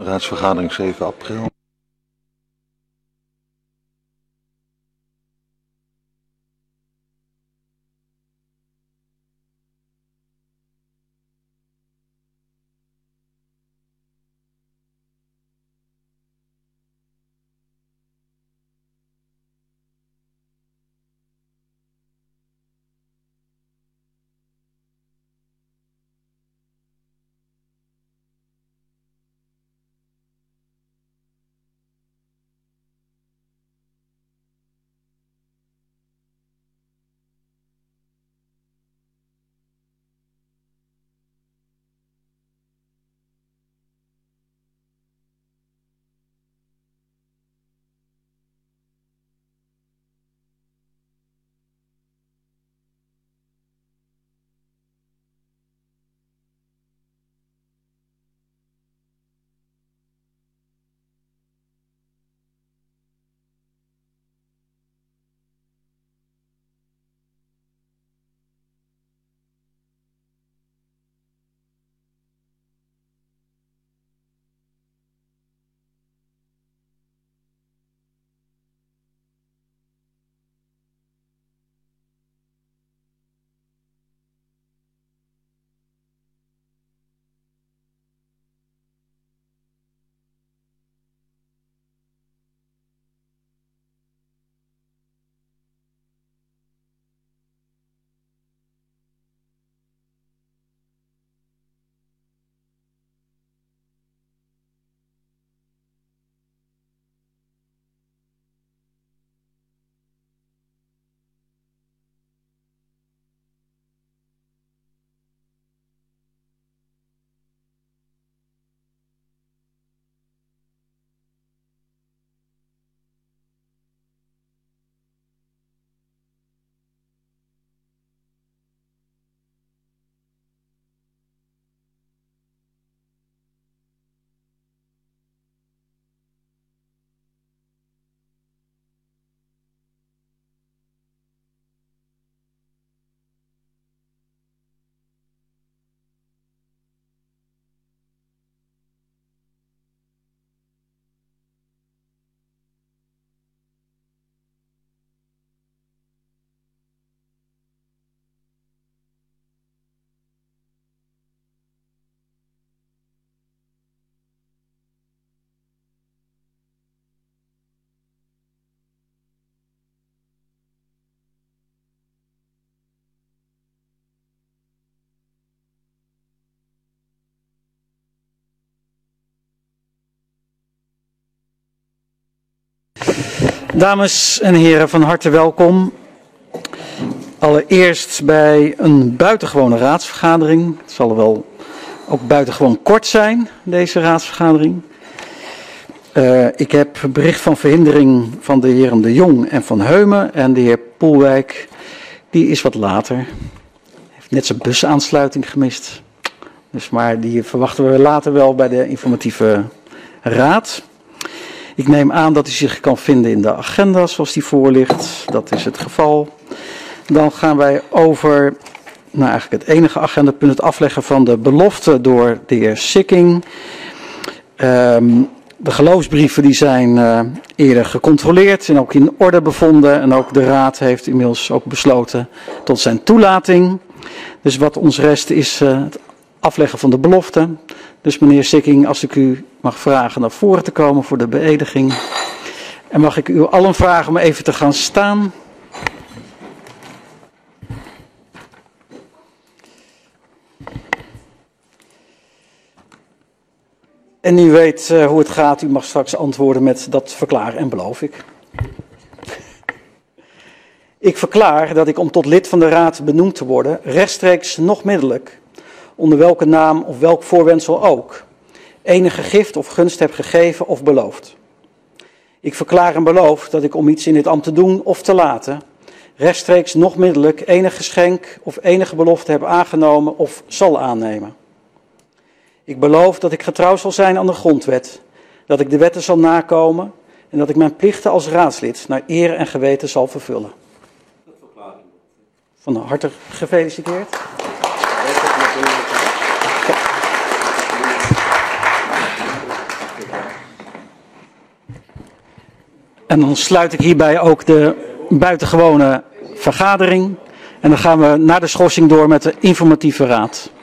raadsvergadering 7 april. Dames en heren, van harte welkom. Allereerst bij een buitengewone raadsvergadering. Het zal wel ook buitengewoon kort zijn, deze raadsvergadering. Ik heb bericht van verhindering van de heren De Jong en Van Heumen. En de heer Poelwijk, die is wat later. Heeft net zijn busaansluiting gemist. Dus maar die verwachten we later wel bij de informatieve raad. Ik neem aan dat u zich kan vinden in de agenda zoals die voor ligt. Dat is het geval. Dan gaan wij over naar eigenlijk het enige agendapunt, het afleggen van de belofte door de heer Sikking. De geloofsbrieven die zijn eerder gecontroleerd en ook in orde bevonden. En ook de raad heeft inmiddels ook besloten tot zijn toelating. Dus wat ons rest is het afleggen van de belofte. Dus meneer Sikking, als ik u mag vragen naar voren te komen voor de beëdiging. En mag ik u allen vragen om even te gaan staan. En u weet hoe het gaat. U mag straks antwoorden met dat verklaar en beloof ik. Ik verklaar dat ik om tot lid van de raad benoemd te worden, rechtstreeks nog middelijk, onder welke naam of welk voorwendsel ook, enige gift of gunst heb gegeven of beloofd. Ik verklaar en beloof dat ik om iets in dit ambt te doen of te laten, rechtstreeks nog middelijk enig geschenk of enige belofte heb aangenomen of zal aannemen. Ik beloof dat ik getrouw zal zijn aan de grondwet, dat ik de wetten zal nakomen en dat ik mijn plichten als raadslid naar eer en geweten zal vervullen. Van harte gefeliciteerd. En dan sluit ik hierbij ook de buitengewone vergadering. En dan gaan we naar de schorsing door met de informatieve raad.